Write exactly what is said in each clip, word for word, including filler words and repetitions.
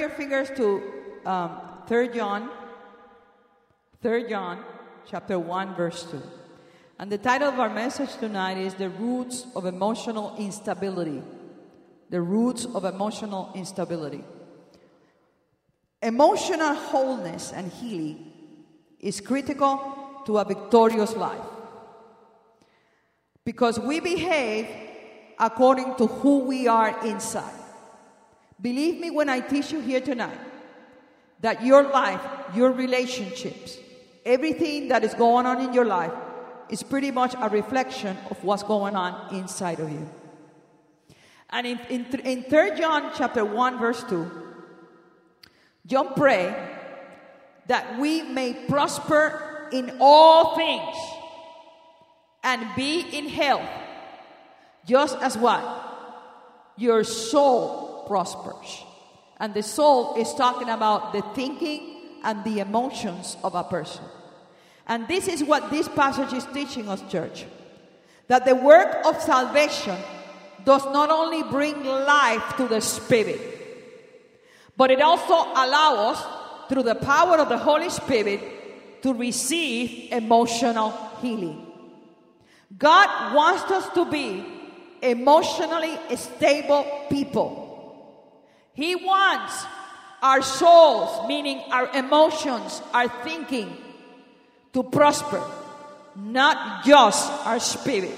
your fingers to um, Third John, Third John, chapter one, verse two. And the title of our message tonight is The Roots of Emotional Instability. The Roots of Emotional Instability. Emotional wholeness and healing is critical to a victorious life. Because we behave according to who we are inside. Believe me when I teach you here tonight that your life, your relationships, everything that is going on in your life is pretty much a reflection of what's going on inside of you. And in, in, in Third John chapter one, verse two, John prayed that we may prosper in all things and be in health, just as what? Your soul prospers. And the soul is talking about the thinking and the emotions of a person. And this is what this passage is teaching us, church. That the work of salvation does not only bring life to the spirit, but it also allows us, through the power of the Holy Spirit, to receive emotional healing. God wants us to be emotionally stable people. He wants our souls, meaning our emotions, our thinking, to prosper, not just our spirit.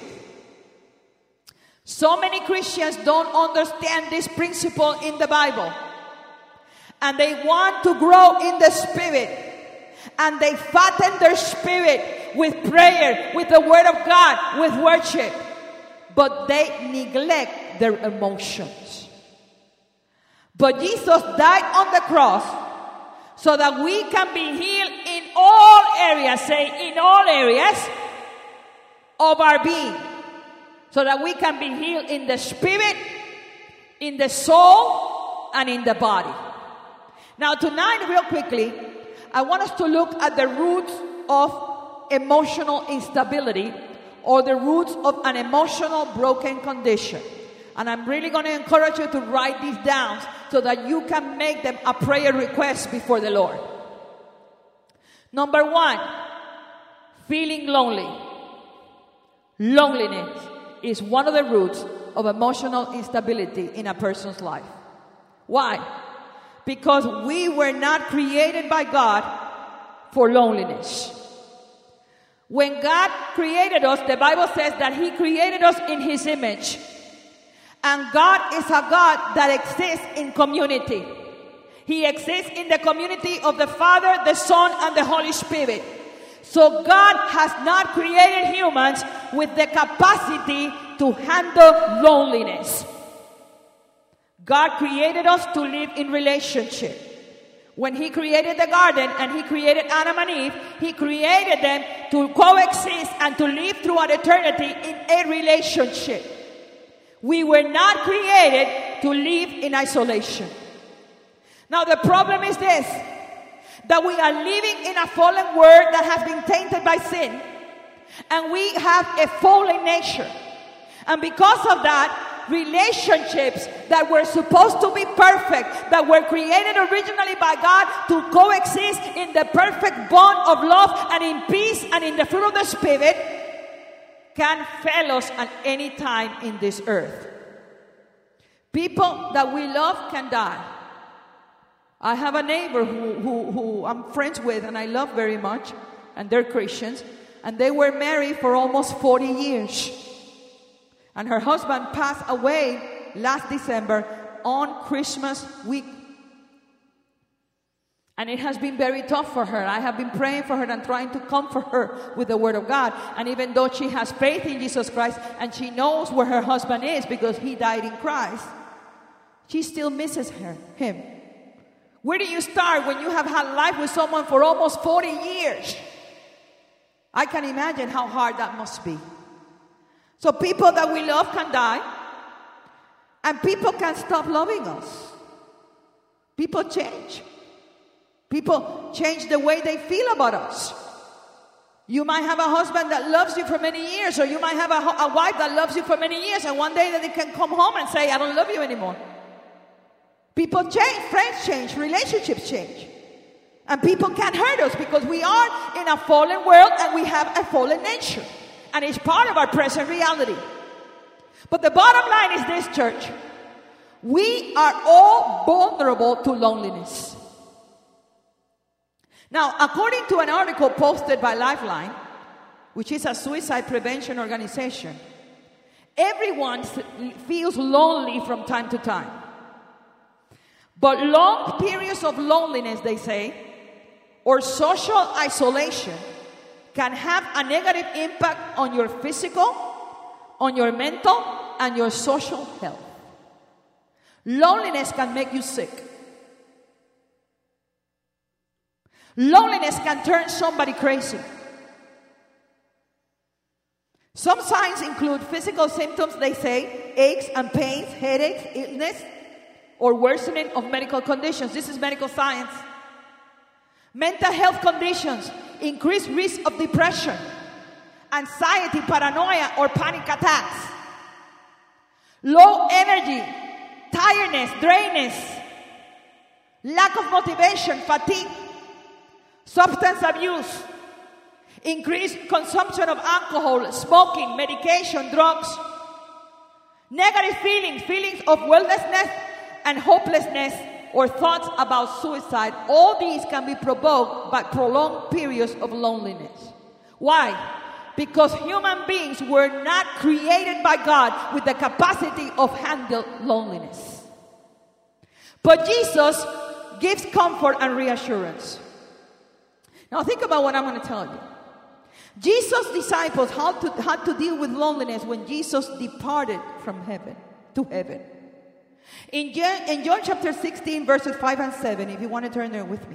So many Christians don't understand this principle in the Bible. And they want to grow in the spirit. And they fatten their spirit with prayer, with the word of God, with worship. But they neglect their emotions. But Jesus died on the cross so that we can be healed in all areas, say in all areas of our being. So that we can be healed in the spirit, in the soul, and in the body. Now tonight, real quickly, I want us to look at the roots of emotional instability, or the roots of an emotional broken condition. And I'm really going to encourage you to write these down so that you can make them a prayer request before the Lord. Number one, feeling lonely. Loneliness is one of the roots of emotional instability in a person's life. Why? Because we were not created by God for loneliness. When God created us, the Bible says that He created us in His image. And God is a God that exists in community. He exists in the community of the Father, the Son, and the Holy Spirit. So God has not created humans with the capacity to handle loneliness. God created us to live in relationship. When He created the garden and He created Adam and Eve, He created them to coexist and to live throughout eternity in a relationship. We were not created to live in isolation. Now the problem is this, that we are living in a fallen world that has been tainted by sin. And we have a fallen nature. And because of that, relationships that were supposed to be perfect, that were created originally by God to coexist in the perfect bond of love and in peace and in the fruit of the Spirit, can fail us at any time in this earth. People that we love can die. I have a neighbor who, who, who I'm friends with and I love very much, and they're Christians, and they were married for almost forty years. And her husband passed away last December on Christmas week. And it has been very tough for her. I have been praying for her and trying to comfort her with the Word of God. And even though she has faith in Jesus Christ and she knows where her husband is because he died in Christ, she still misses her, him. Where do you start when you have had life with someone for almost forty years? I can imagine how hard that must be. So people that we love can die, and people can stop loving us. People change. People change the way they feel about us. You might have a husband that loves you for many years, or you might have a, a wife that loves you for many years, and one day that they can come home and say, I don't love you anymore. People change, friends change, relationships change. And people can hurt us because we are in a fallen world and we have a fallen nature. And it's part of our present reality. But the bottom line is this, church. We are all vulnerable to loneliness. Now, according to an article posted by Lifeline, which is a suicide prevention organization, everyone feels lonely from time to time. But long periods of loneliness, they say, or social isolation can have a negative impact on your physical, on your mental, and your social health. Loneliness can make you sick. Loneliness can turn somebody crazy. Some signs include physical symptoms, they say, aches and pains, headaches, illness, or worsening of medical conditions. This is medical science. Mental health conditions, increased risk of depression, anxiety, paranoia, or panic attacks. Low energy, tiredness, dryness, lack of motivation, fatigue, substance abuse, increased consumption of alcohol, smoking, medication, drugs, negative feelings, feelings of worthlessness and hopelessness, or thoughts about suicide. All these can be provoked by prolonged periods of loneliness. Why? Because human beings were not created by God with the capacity of handle loneliness. But Jesus gives comfort and reassurance. Now think about what I'm going to tell you. Jesus' disciples had to, had to deal with loneliness when Jesus departed from heaven to heaven. In John, in John chapter sixteen, verses five and seven, if you want to turn there with me,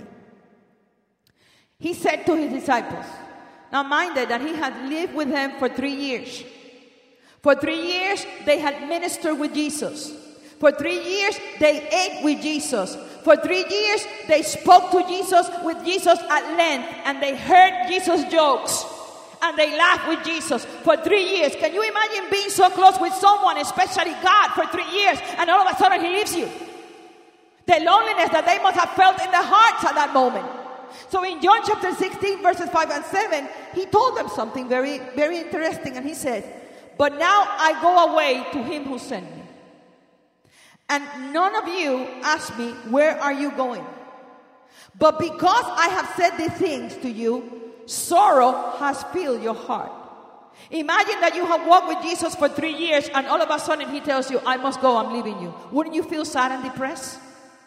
he said to his disciples, now mind that he had lived with them for three years. For three years, they had ministered with Jesus. For three years, they ate with Jesus. For three years, they spoke to Jesus, with Jesus at length, and they heard Jesus' jokes, and they laughed with Jesus for three years. Can you imagine being so close with someone, especially God, for three years, and all of a sudden he leaves you? The loneliness that they must have felt in their hearts at that moment. So in John chapter sixteen, verses five and seven, he told them something very, very interesting, and he said, but now I go away to him who sent me. And none of you ask me, where are you going? But because I have said these things to you, sorrow has filled your heart. Imagine that you have walked with Jesus for three years and all of a sudden he tells you, I must go, I'm leaving you. Wouldn't you feel sad and depressed?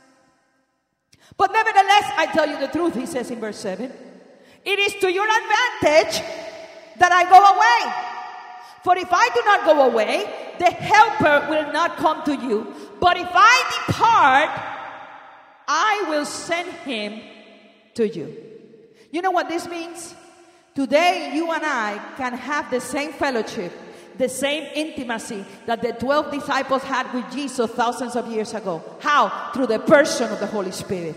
But nevertheless, I tell you the truth, he says in verse seven. It is to your advantage that I go away. For if I do not go away, the helper will not come to you. But if I depart, I will send him to you. You know what this means? Today, you and I can have the same fellowship, the same intimacy that the twelve disciples had with Jesus thousands of years ago. How? Through the person of the Holy Spirit.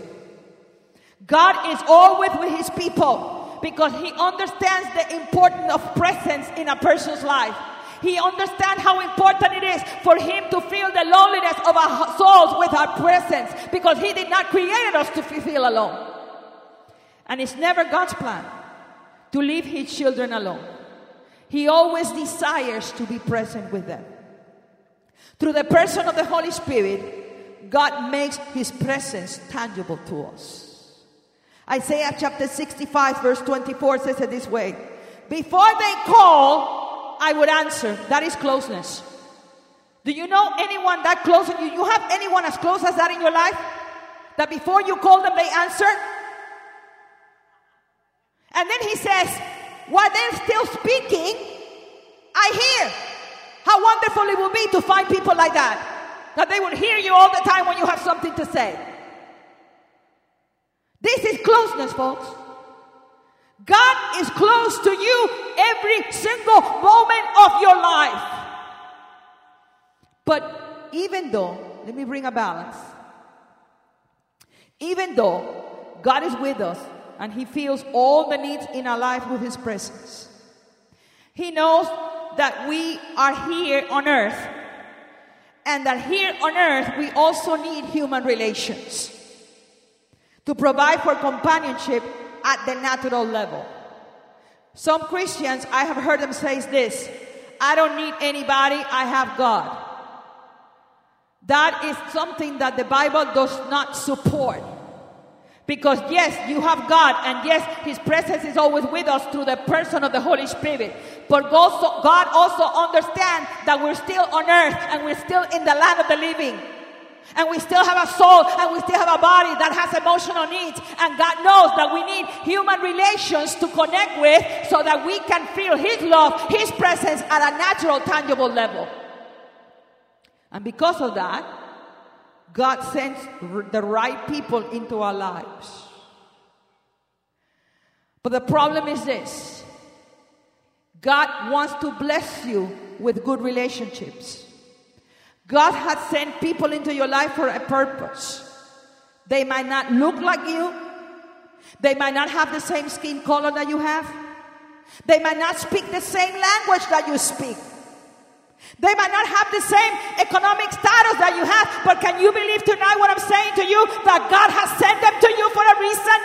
God is always with his people because he understands the importance of presence in a person's life. He understands how important it is for him to feel the loneliness of our souls with our presence, because he did not create us to feel alone. And it's never God's plan to leave his children alone. He always desires to be present with them. Through the person of the Holy Spirit, God makes his presence tangible to us. Isaiah chapter sixty-five, verse twenty-four says it this way. Before they call, I would answer. That is closeness. Do you know anyone that close to you? You have anyone as close as that in your life? That before you call them, they answer? And then he says, while they're still speaking, I hear. How wonderful it will be to find people like that. That they will hear you all the time when you have something to say. This is closeness, folks. God is close to you every single moment of your life. But even though, let me bring a balance. Even though God is with us and he feels all the needs in our life with his presence, he knows that we are here on earth And that here on earth, we also need human relations to provide for companionship at the natural level. Some Christians, I have heard them say this: I don't need anybody, I have God. That is something that the Bible does not support. Because yes, you have God, and yes, His presence is always with us through the person of the Holy Spirit. But also, God also understands that we're still on earth, and we're still in the land of the living. And we still have a soul, and we still have a body that has emotional needs. And God knows that we need human relations to connect with so that we can feel His love, His presence at a natural, tangible level. And because of that, God sends the right people into our lives. But the problem is this: God wants to bless you with good relationships. God has sent people into your life for a purpose. They might not look like you. They might not have the same skin color that you have. They might not speak the same language that you speak. They might not have the same economic status that you have. But can you believe tonight what I'm saying to you? That God has sent them to you for a reason.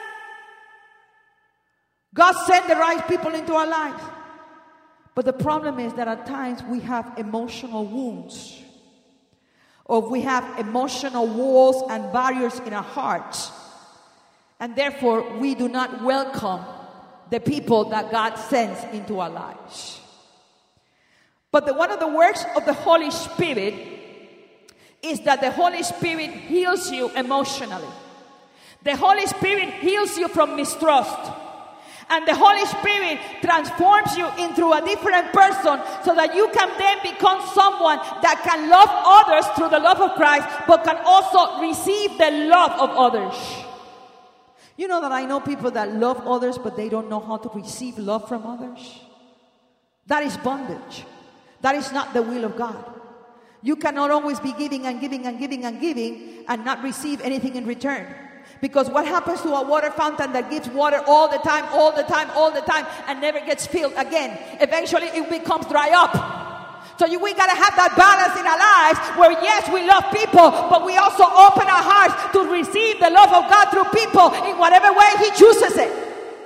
God sent the right people into our lives. But the problem is that at times we have emotional wounds. Or we have emotional walls and barriers in our hearts. And therefore, we do not welcome the people that God sends into our lives. But the, one of the works of the Holy Spirit is that the Holy Spirit heals you emotionally. The Holy Spirit heals you from mistrust. And the Holy Spirit transforms you into a different person so that you can then become someone that can love others through the love of Christ, but can also receive the love of others. You know that I know people that love others, but they don't know how to receive love from others? That is bondage. That is not the will of God. You cannot always be giving and giving and giving and giving and not receive anything in return. Because what happens to a water fountain that gives water all the time, all the time, all the time, and never gets filled again? Eventually it becomes dry up. So you, we got to have that balance in our lives where yes, we love people, but we also open our hearts to receive the love of God through people in whatever way He chooses it.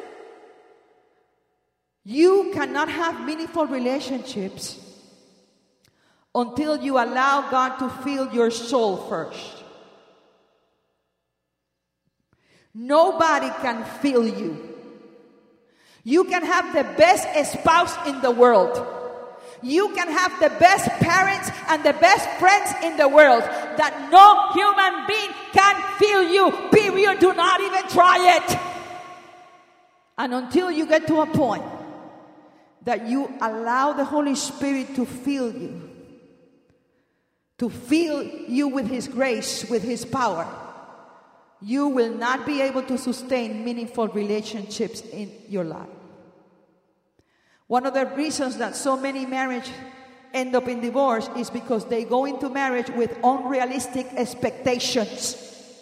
You cannot have meaningful relationships until you allow God to fill your soul first. Nobody can fill you. You can have the best spouse in the world. You can have the best parents and the best friends in the world. That no human being can fill you. Period. Do not even try it. And until you get to a point that you allow the Holy Spirit to fill you, to fill you with His grace, with His power, you will not be able to sustain meaningful relationships in your life. One of the reasons that so many marriages end up in divorce is because they go into marriage with unrealistic expectations.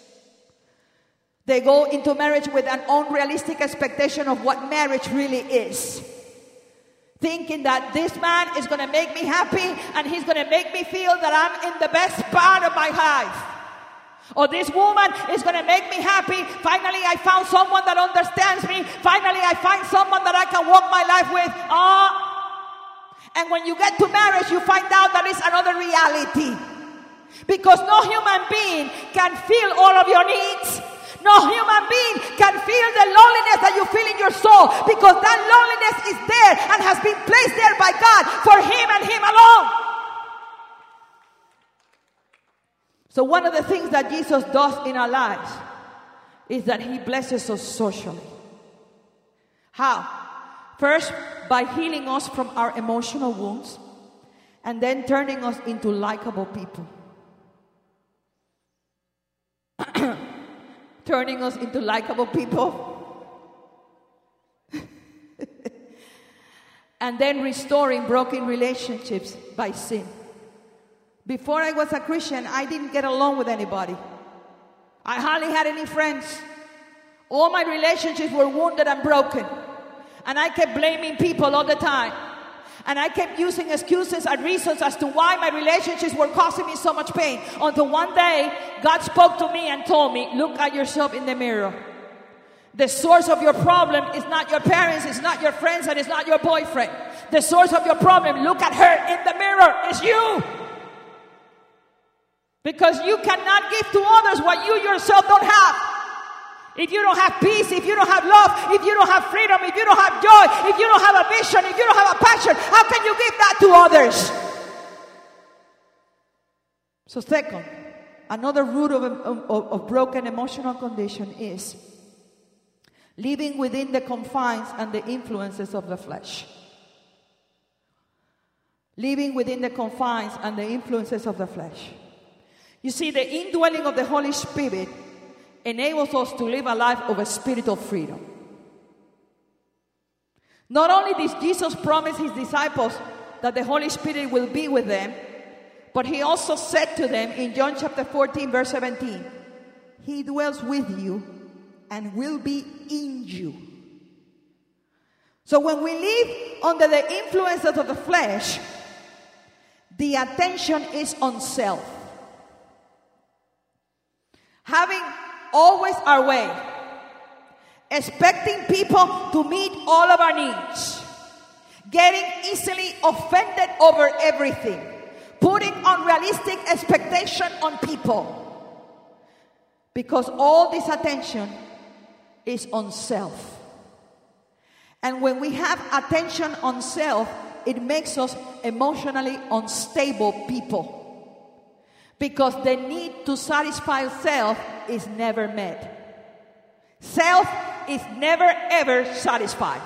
They go into marriage with an unrealistic expectation of what marriage really is. Thinking that this man is going to make me happy and he's going to make me feel that I'm in the best part of my life. Or this woman is going to make me happy. Finally, I found someone that understands me. Finally, I find someone that I can walk my life with. Oh. And when you get to marriage, you find out that it's another reality. Because no human being can feel all of your needs. No human being can feel the loneliness that you feel in your soul. Because that loneliness is there and has been placed there by God for Him and Him alone. So one of the things that Jesus does in our lives is that He blesses us socially. How? First, by healing us from our emotional wounds, and then turning us into likable people. Turning us into likable people. And then restoring broken relationships by sin. Before I was a Christian, I didn't get along with anybody. I hardly had any friends. All my relationships were wounded and broken. And I kept blaming people all the time. And I kept using excuses and reasons as to why my relationships were causing me so much pain. Until one day, God spoke to me and told me, look at yourself in the mirror. The source of your problem is not your parents, it's not your friends, and it's not your boyfriend. The source of your problem, look at her in the mirror, is you. Because you cannot give to others what you yourself don't have. If you don't have peace, if you don't have love, if you don't have freedom, if you don't have joy, if you don't have a vision, if you don't have a passion, how can you give that to others? So second, another root of, of, of broken emotional condition is living within the confines and the influences of the flesh. Living within the confines and the influences of the flesh. You see, the indwelling of the Holy Spirit enables us to live a life of a spiritual freedom. Not only did Jesus promise his disciples that the Holy Spirit will be with them, but he also said to them in John chapter fourteen, verse seventeen, he dwells with you and will be in you. So when we live under the influences of the flesh, the attention is on self. Having always our way, expecting people to meet all of our needs, getting easily offended over everything, putting unrealistic expectation on people, because all this attention is on self. And when we have attention on self, it makes us emotionally unstable people. Because the need to satisfy self is never met. Self is never ever satisfied.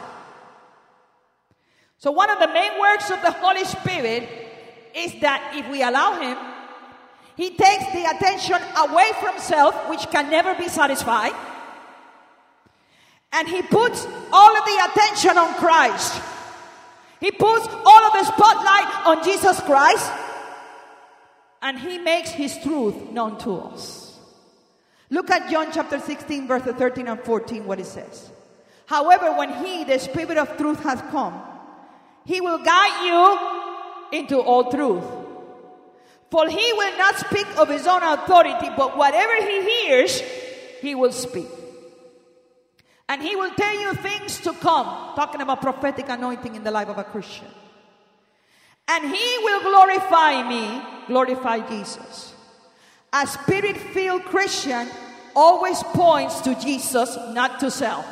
So one of the main works of the Holy Spirit is that if we allow him, he takes the attention away from self, which can never be satisfied, and he puts all of the attention on Christ. He puts all of the spotlight on Jesus Christ, and he makes his truth known to us. Look at John chapter sixteen, verses thirteen and fourteen, what it says. However, when he, the Spirit of truth, has come, he will guide you into all truth. For he will not speak of his own authority, but whatever he hears, he will speak. And he will tell you things to come, talking about prophetic anointing in the life of a Christian. And he will glorify me, glorify Jesus. A spirit-filled Christian always points to Jesus, not to self.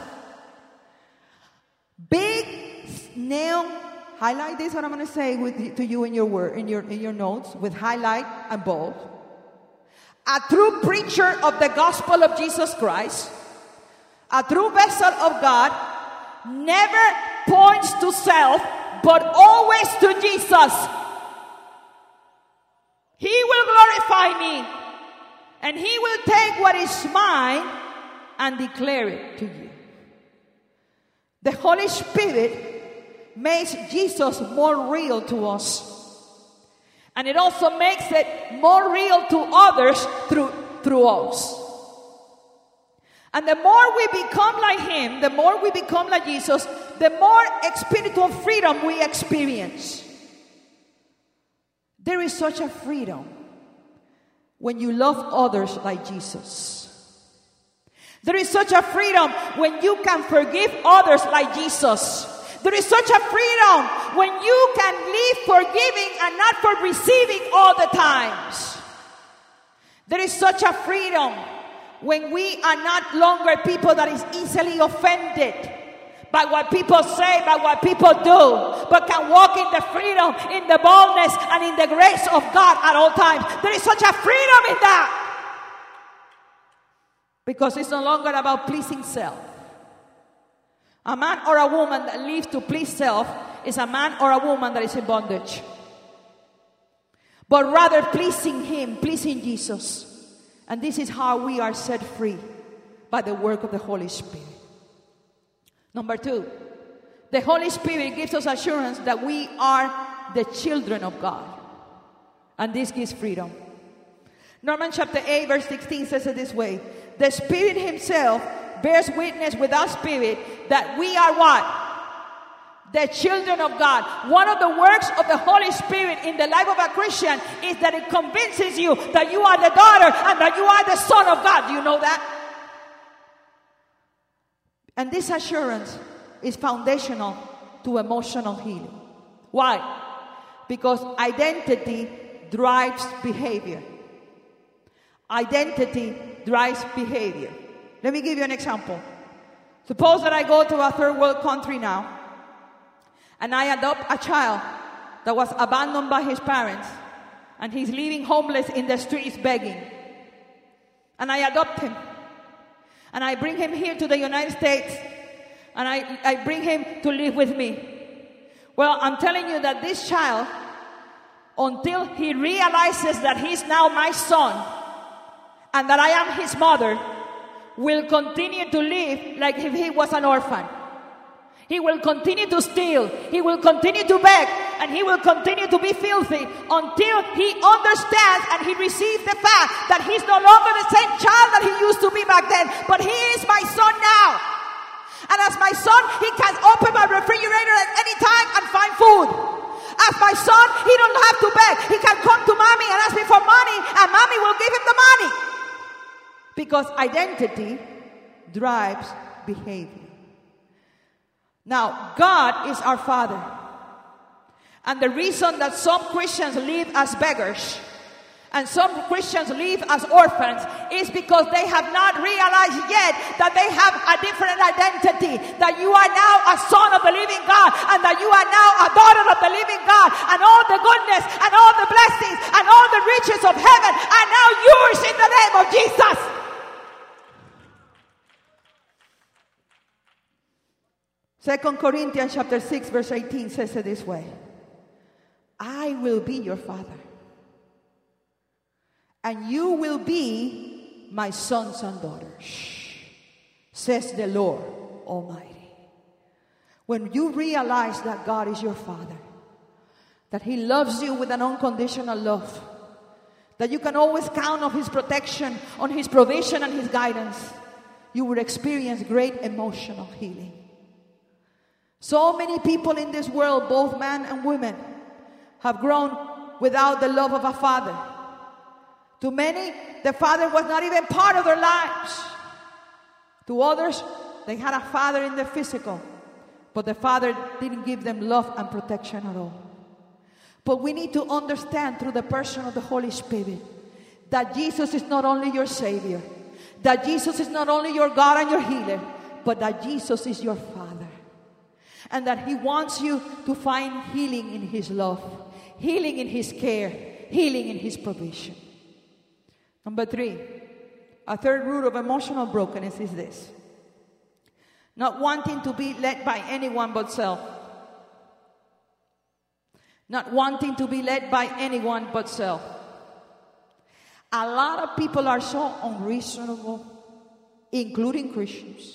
Big nail, highlight this, what I'm going to say with, to you in your word, in your, in your notes, with highlight and bold. A true preacher of the gospel of Jesus Christ, a true vessel of God, never points to self, but always to Jesus. He will glorify me, and he will take what is mine and declare it to you. The Holy Spirit makes Jesus more real to us, and it also makes it more real to others through, through us. And the more we become like him, the more we become like Jesus, the more spiritual freedom we experience. There is such a freedom when you love others like Jesus. There is such a freedom when you can forgive others like Jesus. There is such a freedom when you can live forgiving and not for receiving all the times. There is such a freedom when we are not longer people that is easily offended by what people say, by what people do, but can walk in the freedom, in the boldness, and in the grace of God at all times. There is such a freedom in that. Because it's no longer about pleasing self. A man or a woman that lives to please self is a man or a woman that is in bondage. But rather pleasing him, pleasing Jesus. And this is how we are set free, by the work of the Holy Spirit. Number two, the Holy Spirit gives us assurance that we are the children of God. And this gives freedom. Romans chapter eight, verse sixteen says it this way. The Spirit himself bears witness with our spirit that we are what? the children of God. One of the works of the Holy Spirit in the life of a Christian is that it convinces you that you are the daughter and that you are the son of God. Do you know that? And this assurance is foundational to emotional healing. Why? Because identity drives behavior. Identity drives behavior. Let me give you an example. Suppose that I go to a third world country now, and I adopt a child that was abandoned by his parents, and he's living homeless in the streets begging. And I adopt him. And I bring him here to the United States, and I, I bring him to live with me. Well, I'm telling you that this child, until he realizes that he's now my son, and that I am his mother, will continue to live like if he was an orphan. He will continue to steal. He will continue to beg. And he will continue to be filthy until he understands and he receives the fact that he's no longer the same child that he used to be back then. But he is my son now. And as my son, he can open my refrigerator at any time and find food. As my son, he don't have to beg. He can come to mommy and ask me for money, and mommy will give him the money. Because identity drives behavior. Now, God is our Father. And the reason that some Christians live as beggars and some Christians live as orphans is because they have not realized yet that they have a different identity. That you are now a son of the living God, and that you are now a daughter of the living God, and all the goodness and all the blessings and all the riches of heaven are now yours in the name of Jesus. Second Corinthians chapter six verse eighteen says it this way. I will be your father, and you will be my sons and daughters, says the Lord Almighty. When you realize that God is your Father, that He loves you with an unconditional love, that you can always count on His protection, on His provision and His guidance, you will experience great emotional healing. So many people in this world, both men and women, have grown without the love of a father. To many, the father was not even part of their lives. To others, they had a father in the physical, but the father didn't give them love and protection at all. But we need to understand through the person of the Holy Spirit that Jesus is not only your Savior, that Jesus is not only your God and your healer, but that Jesus is your Father. And that He wants you to find healing in His love, healing in His care, healing in His provision. Number three, a third root of emotional brokenness is this: not wanting to be led by anyone but self. Not wanting to be led by anyone but self. A lot of people are so unreasonable, including Christians.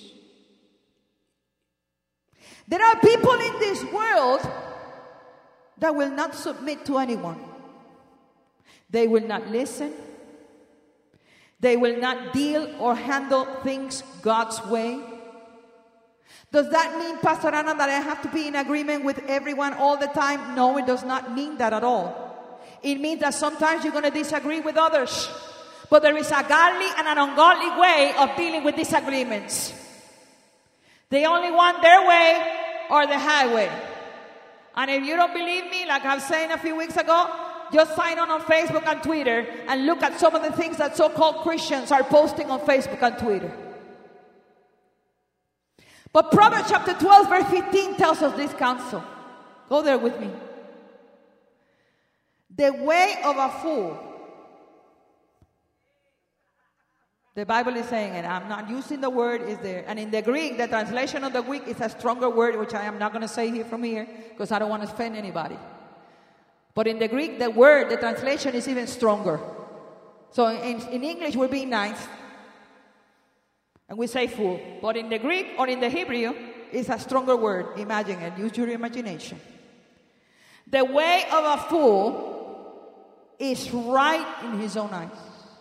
There are people in this world that will not submit to anyone. They will not listen. They will not deal or handle things God's way. Does that mean, Pastor Ana, that I have to be in agreement with everyone all the time? No, it does not mean that at all. It means that sometimes you're going to disagree with others. But there is a godly and an ungodly way of dealing with disagreements. They only want their way or the highway. And if you don't believe me, like I was saying a few weeks ago, just sign on on Facebook and Twitter and look at some of the things that so-called Christians are posting on Facebook and Twitter. But Proverbs chapter twelve verse fifteen tells us this counsel. Go there with me. The way of a fool. The Bible is saying, and I'm not using the word, is there. And in the Greek, the translation of the Greek is a stronger word, which I am not going to say here from here, because I don't want to offend anybody. But in the Greek, the word, the translation is even stronger. So in, in English, we're being nice, and we say fool. But in the Greek or in the Hebrew, it's a stronger word. Imagine it. Use your imagination. The way of a fool is right in his own eyes.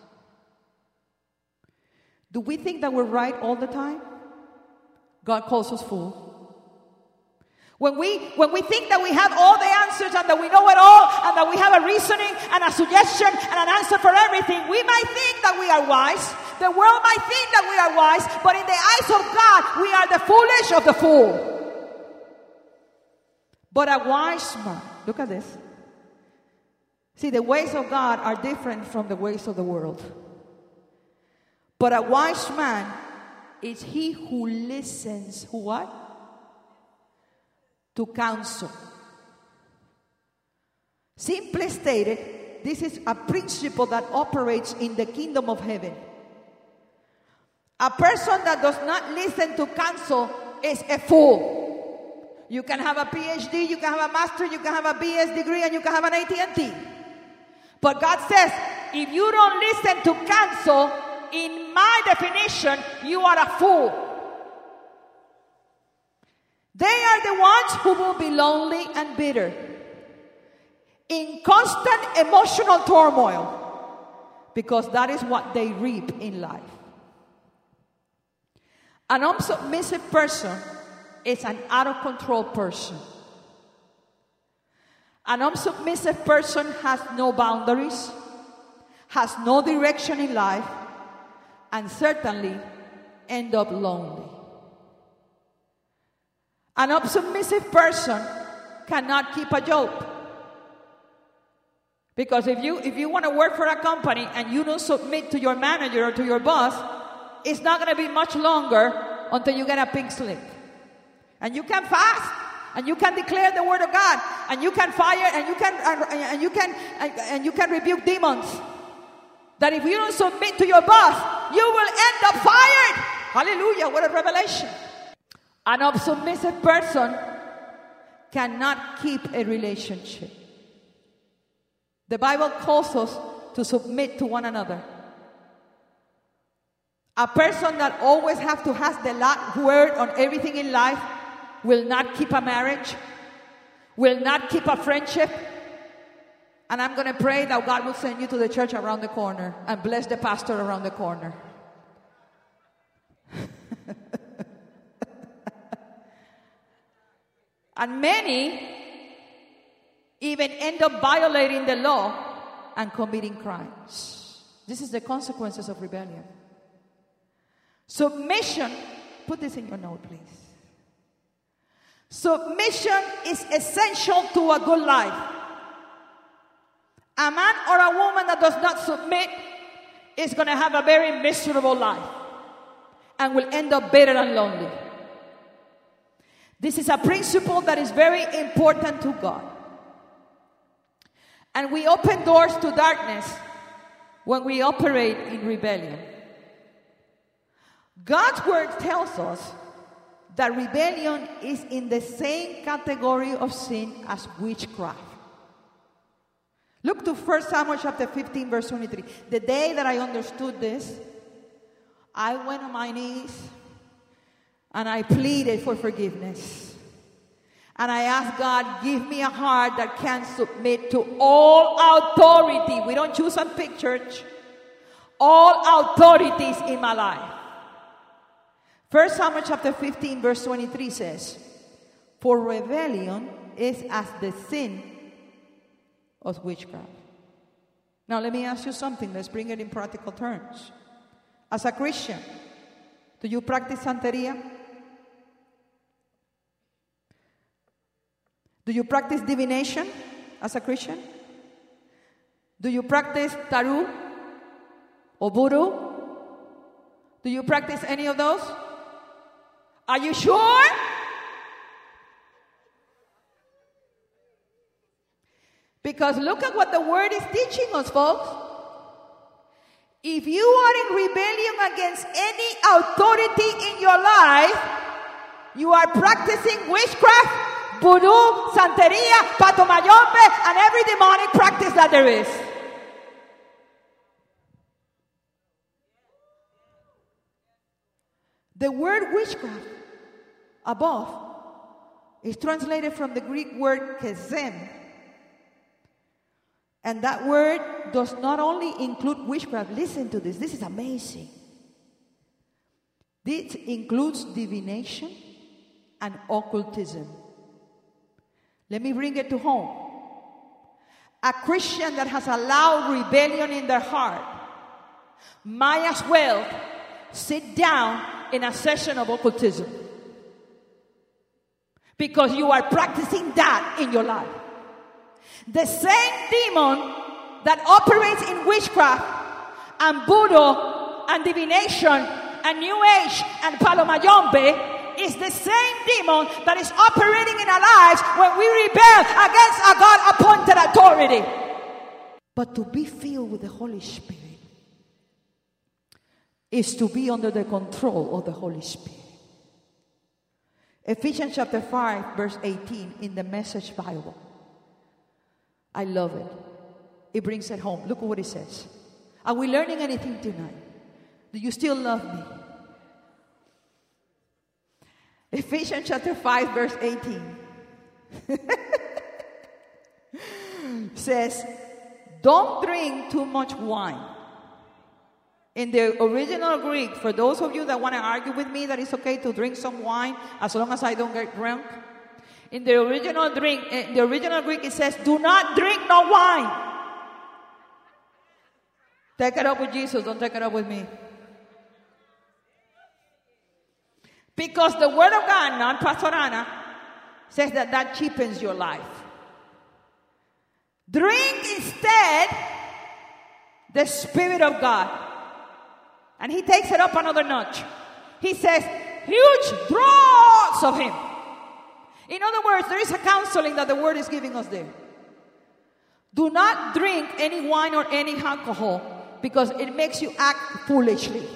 Do we think that we're right all the time? God calls us fool. When we, when we think that we have all the answers and that we know it all and that we have a reasoning and a suggestion and an answer for everything, we might think that we are wise. The world might think that we are wise, but in the eyes of God, we are the foolish of the fool. But a wise man, look at this. See, the ways of God are different from the ways of the world. But a wise man is he who listens, who what? To counsel. Simply stated, this is a principle that operates in the kingdom of heaven. A person that does not listen to counsel is a fool. You can have a P H D, you can have a master, you can have a B S degree, and you can have an A T and T. But God says, if you don't listen to counsel, in my definition, you are a fool. They are the ones who will be lonely and bitter, in constant emotional turmoil, because that is what they reap in life. An unsubmissive person is an out-of-control person. An unsubmissive person has no boundaries, has no direction in life, and certainly end up lonely. An unsubmissive person cannot keep a job. Because if you if you want to work for a company and you don't submit to your manager or to your boss, it's not going to be much longer until you get a pink slip. And you can fast, and you can declare the word of God, and you can fire, and you can and, and you can and, and you can rebuke demons. That if you don't submit to your boss, you will end up fired. Hallelujah! What a revelation. An unsubmissive person cannot keep a relationship. The Bible calls us to submit to one another. A person that always have to has the last word on everything in life will not keep a marriage, will not keep a friendship. And I'm going to pray that God will send you to the church around the corner and bless the pastor around the corner. And many even end up violating the law and committing crimes. This is the consequences of rebellion. Submission, put this in your note, please. Submission is essential to a good life. A man or a woman that does not submit is going to have a very miserable life and will end up bitter and lonely. This is a principle that is very important to God. And we open doors to darkness when we operate in rebellion. God's word tells us that rebellion is in the same category of sin as witchcraft. Look to First Samuel chapter fifteen, verse twenty-three. The day that I understood this, I went on my knees and I pleaded for forgiveness. And I asked God, give me a heart that can submit to all authority. We don't choose and pick, church. All authorities in my life. First Samuel chapter fifteen, verse twenty-three says, for rebellion is as the sin of witchcraft. Now let me ask you something. Let's bring it in practical terms. As a Christian, do you practice Santeria? Do you practice divination as a Christian? Do you practice Tarot or Voodoo? Do you practice any of those? Are you sure? Because look at what the word is teaching us, folks. If you are in rebellion against any authority in your life, you are practicing witchcraft, voodoo, santeria, pato mayombe, and every demonic practice that there is. The word witchcraft above is translated from the Greek word kezem. And that word does not only include witchcraft. Listen to this. This is amazing. This includes divination and occultism. Let me bring it to home. A Christian that has allowed rebellion in their heart might as well sit down in a session of occultism. Because you are practicing that in your life. The same demon that operates in witchcraft and voodoo and divination and New Age and Palomayombe is the same demon that is operating in our lives when we rebel against a God-appointed authority. But to be filled with the Holy Spirit is to be under the control of the Holy Spirit. Ephesians chapter five, verse eighteen in the Message Bible. I love it. It brings it home. Look at what it says. Are we learning anything tonight? Do you still love me? Ephesians chapter five, verse eighteen says, don't drink too much wine. In the original Greek, for those of you that want to argue with me that it's okay to drink some wine as long as I don't get drunk, in the original drink, in the original Greek, it says, do not drink no wine. Take it up with Jesus, don't take it up with me. Because the Word of God, not Pastor Ana, says that that cheapens your life. Drink instead the Spirit of God. And he takes it up another notch. He says, huge draughts of Him. In other words, there is a counseling that the Word is giving us there. Do not drink any wine or any alcohol because it makes you act foolishly.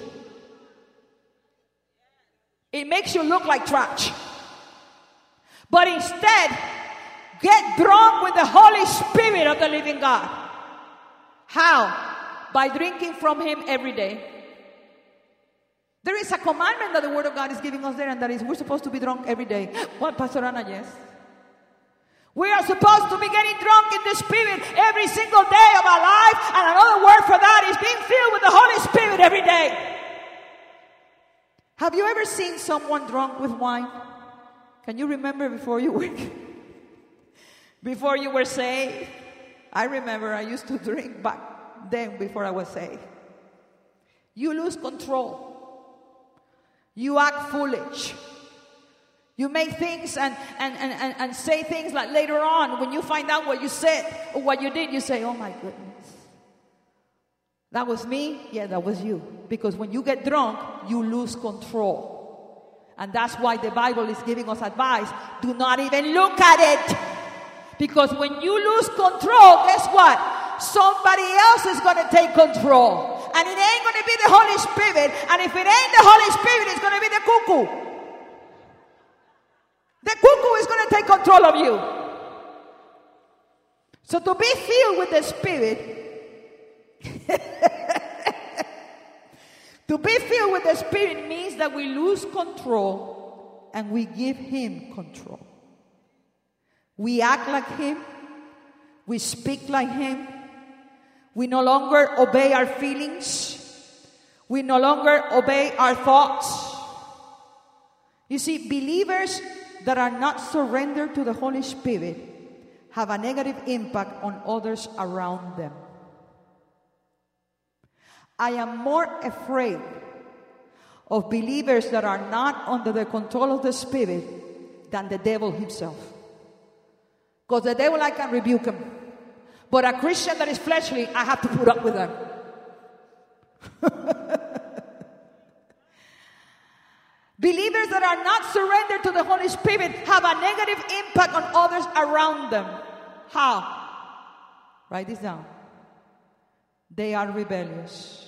It makes you look like trash. But instead, get drunk with the Holy Spirit of the living God. How? By drinking from Him every day. There is a commandment that the Word of God is giving us there, and that is we're supposed to be drunk every day. What, Pastor Ana? Yes. We are supposed to be getting drunk in the Spirit every single day of our life, and another word for that is being filled with the Holy Spirit every day. Have you ever seen someone drunk with wine? Can you remember before you were before you were saved? I remember I used to drink back then before I was saved. You lose control. You act foolish. You make things and, and, and, and, and say things like later on when you find out what you said or what you did, you say, oh my goodness. That was me? Yeah, that was you. Because when you get drunk, you lose control. And that's why the Bible is giving us advice. Do not even look at it. Because when you lose control, guess what? Somebody else is going to take control. And it ain't going to be the Holy Spirit. And if it ain't the Holy Spirit, it's going to be the cuckoo. The cuckoo is going to take control of you. So to be filled with the Spirit, to be filled with the Spirit means that we lose control and we give Him control. We act like Him. We speak like Him. We no longer obey our feelings. We no longer obey our thoughts. You see, believers that are not surrendered to the Holy Spirit have a negative impact on others around them. I am more afraid of believers that are not under the control of the Spirit than the devil himself. Because the devil, I can rebuke him. But a Christian that is fleshly, I have to put up with them. Believers that are not surrendered to the Holy Spirit have a negative impact on others around them. How? Write this down. They are rebellious.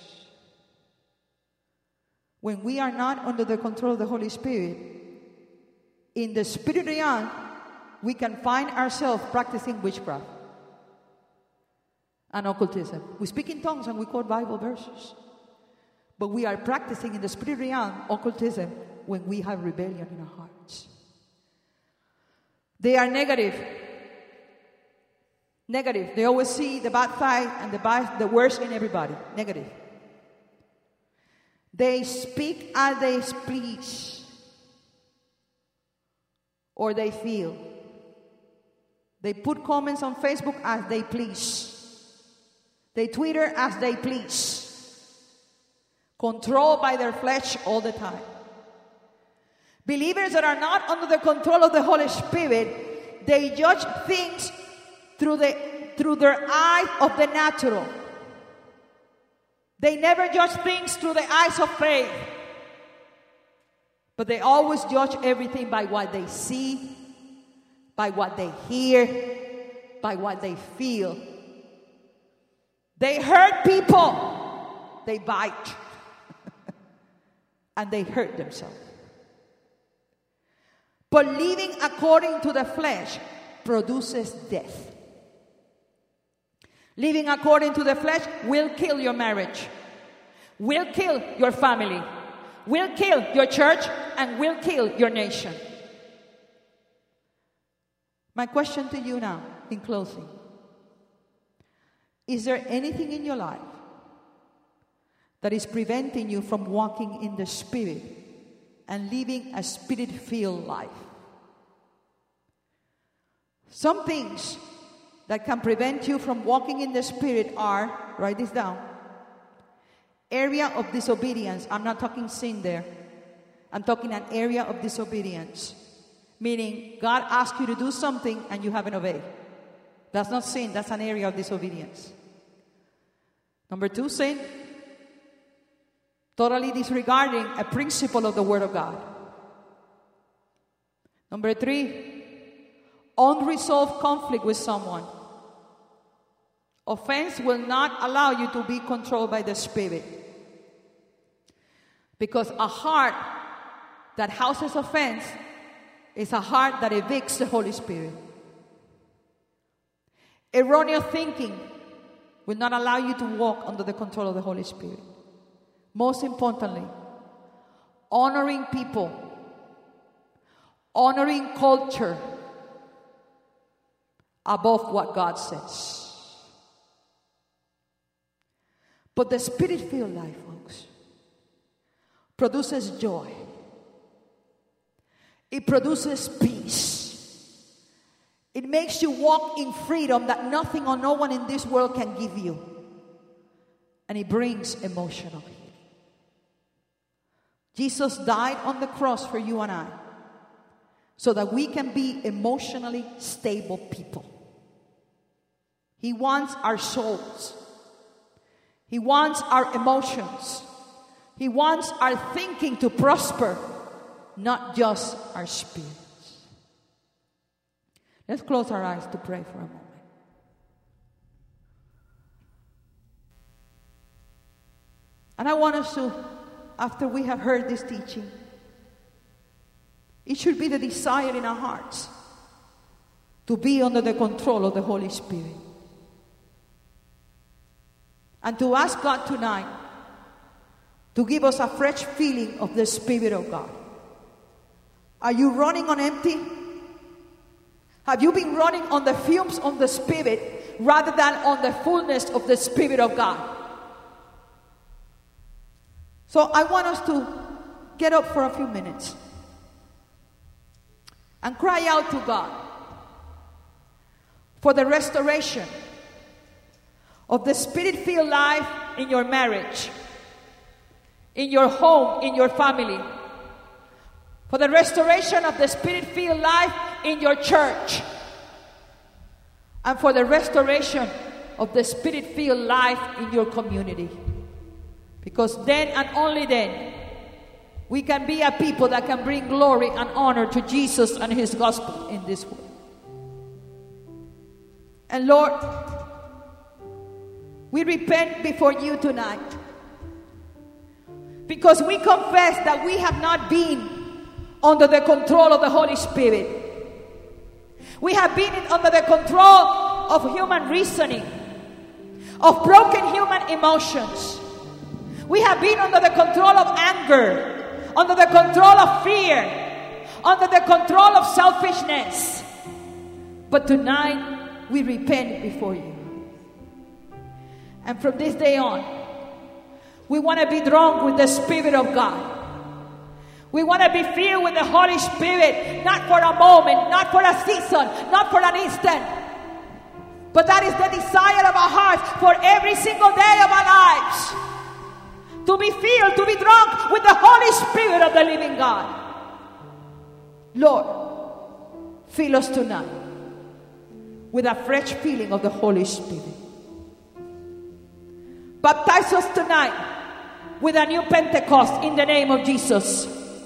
When we are not under the control of the Holy Spirit, in the spirit realm, we can find ourselves practicing witchcraft and occultism. We speak in tongues and we quote Bible verses. But we are practicing in the spirit realm occultism when we have rebellion in our hearts. They are negative. Negative. They always see the bad side and the bad, the worst in everybody. Negative. They speak as they please or they feel. They put comments on Facebook as they please. They Twitter as they please. Controlled by their flesh all the time. Believers that are not under the control of the Holy Spirit, they judge things through the through their eyes of the natural. They never judge things through the eyes of faith. But they always judge everything by what they see, by what they hear, by what they feel. They hurt people. They bite. And they hurt themselves. But living according to the flesh produces death. Living according to the flesh will kill your marriage, will kill your family, will kill your church, and will kill your nation. My question to you now, in closing, is there anything in your life that is preventing you from walking in the Spirit and living a Spirit-filled life? Some things that can prevent you from walking in the Spirit are, write this down, area of disobedience. I'm not talking sin there. I'm talking an area of disobedience. Meaning, God asks you to do something and you haven't obeyed. That's not sin, that's an area of disobedience. Number two, sin. Totally disregarding a principle of the Word of God. Number three, unresolved conflict with someone. Offense will not allow you to be controlled by the Spirit. Because a heart that houses offense is a heart that evicts the Holy Spirit. Erroneous thinking will not allow you to walk under the control of the Holy Spirit. Most importantly, honoring people, honoring culture above what God says. But the Spirit-filled life, folks, produces joy. It produces peace. It makes you walk in freedom that nothing or no one in this world can give you. And it brings emotional healing. Jesus died on the cross for you and I, so that we can be emotionally stable people. He wants our souls. He wants our emotions. He wants our thinking to prosper, not just our spirits. Let's close our eyes to pray for a moment. And I want us to, after we have heard this teaching, it should be the desire in our hearts to be under the control of the Holy Spirit. And to ask God tonight to give us a fresh feeling of the Spirit of God. Are you running on empty? Have you been running on the fumes of the Spirit rather than on the fullness of the Spirit of God? So I want us to get up for a few minutes and cry out to God for the restoration of the Spirit-filled life in your marriage, in your home, in your family. For the restoration of the Spirit-filled life in your church. And for the restoration of the Spirit-filled life in your community. Because then and only then, we can be a people that can bring glory and honor to Jesus and His gospel in this world. And Lord, we repent before you tonight. Because we confess that we have not been under the control of the Holy Spirit. We have been under the control of human reasoning, of broken human emotions. We have been under the control of anger, under the control of fear, under the control of selfishness. But tonight, we repent before you. And from this day on, we want to be drunk with the Spirit of God. We want to be filled with the Holy Spirit, not for a moment, not for a season, not for an instant. But that is the desire of our hearts for every single day of our lives. To be filled, to be drunk with the Holy Spirit of the living God. Lord, fill us tonight with a fresh feeling of the Holy Spirit. Baptize us tonight with a new Pentecost in the name of Jesus.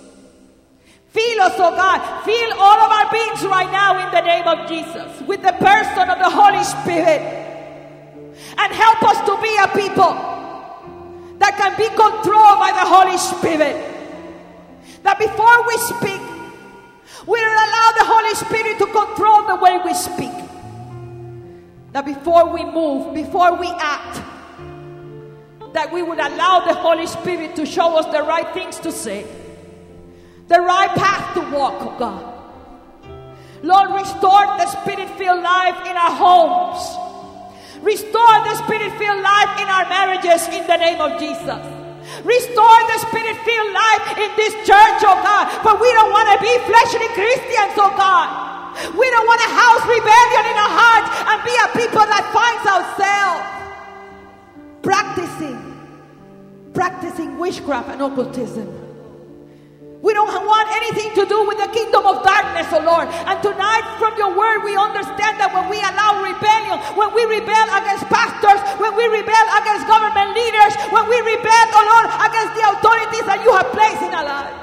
Fill us, oh God, fill all of our beings right now in the name of Jesus with the person of the Holy Spirit. And help us to be a people that can be controlled by the Holy Spirit. That before we speak, we don't allow the Holy Spirit to control the way we speak. That before we move, before we act, that we would allow the Holy Spirit to show us the right things to say, the right path to walk, oh God. Lord, restore the Spirit-filled life in our homes. Restore the Spirit-filled life in our marriages in the name of Jesus. Restore the Spirit-filled life in this church, oh God. For we don't want to be fleshly Christians, oh God. We don't want to house rebellion in our hearts and be a people that finds ourselves practicing, practicing witchcraft and occultism. We don't want anything to do with the kingdom of darkness, oh Lord. And tonight from your word we understand that when we allow rebellion, when we rebel against pastors, when we rebel against government leaders, when we rebel, oh Lord, against the authorities that you have placed in our lives,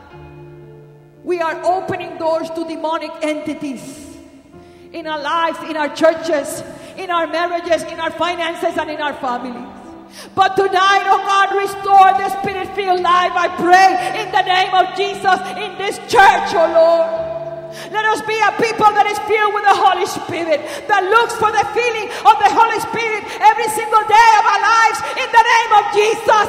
we are opening doors to demonic entities in our lives, in our churches, in our marriages, in our finances, and in our families. But tonight, oh God, restore the Spirit-filled life, I pray, in the name of Jesus, in this church, oh Lord. Let us be a people that is filled with the Holy Spirit, that looks for the feeling of the Holy Spirit every single day of our lives, in the name of Jesus.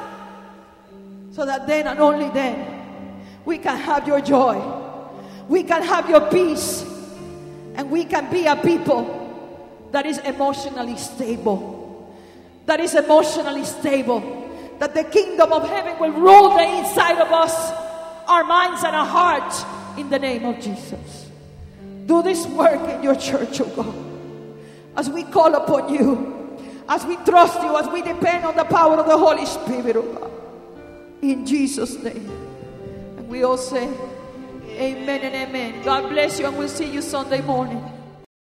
So that then and only then, we can have your joy, we can have your peace, and we can be a people that is emotionally stable. That is emotionally stable. That the kingdom of heaven will rule the inside of us, our minds and our hearts, in the name of Jesus. Do this work in your church, oh God. As we call upon you, as we trust you, as we depend on the power of the Holy Spirit, oh God. In Jesus' name. And we all say, amen and amen. God bless you, and we'll see you Sunday morning.